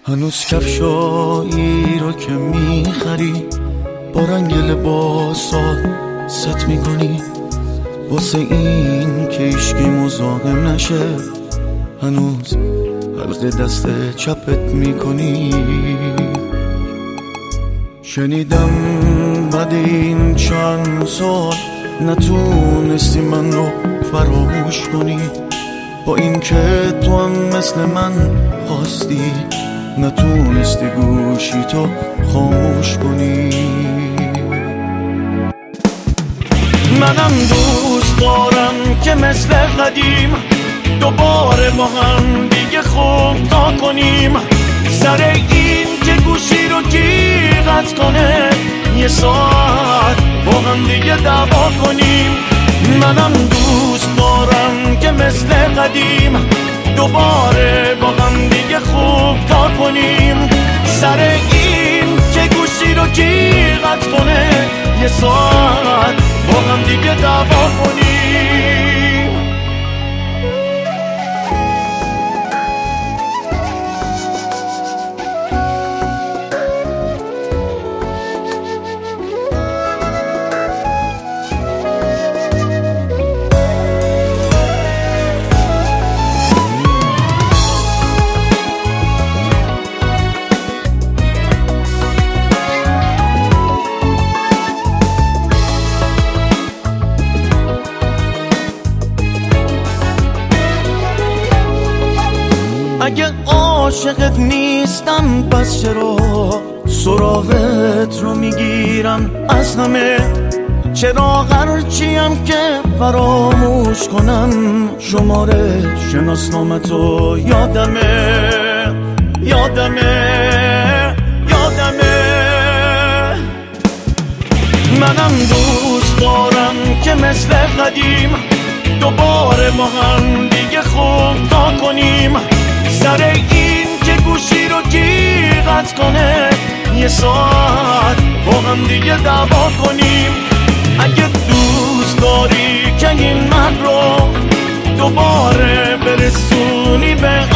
هنوز کفشایی رو که میخری با رنگ لباسات ست میکنی، واسه این که ایشکی مزاحم نشه هنوز حلقه دست چپت میکنی. شنیدم بعد این چند سال نتونستی من رو فراموش کنی، با این که تو هم مثل من خواستی نتونستی گوشی تو خاموش کنی. منم دوست دارم که مثل قدیم دوباره با هم دیگه خوب تا کنیم، سر این که گوشی رو کی قطع کنه یه ساعت با هم دیگه دعوا کنیم. منم دوست دارم که مثل قدیم دوباره با هم دیگه خوب تا کنیم، سر این که گوشی رو کی قطع کنه یه ساعت با هم دیگه دعوا کنیم. اگه عاشقت نیستم پس چرا سراغت رو میگیرم از همه؟ چرا هرچیم که فراموش کنم شماره شناسنامتو یادمه. منم دوست دارم که مثل قدیم دوباره با هم دیگه خوب تا کنیم، سر این که گوشی رو کی قطع کنه یه ساعت با هم دیگه دعوا کنیم. اگه دوست داری که این مرد رو دوباره برسونی به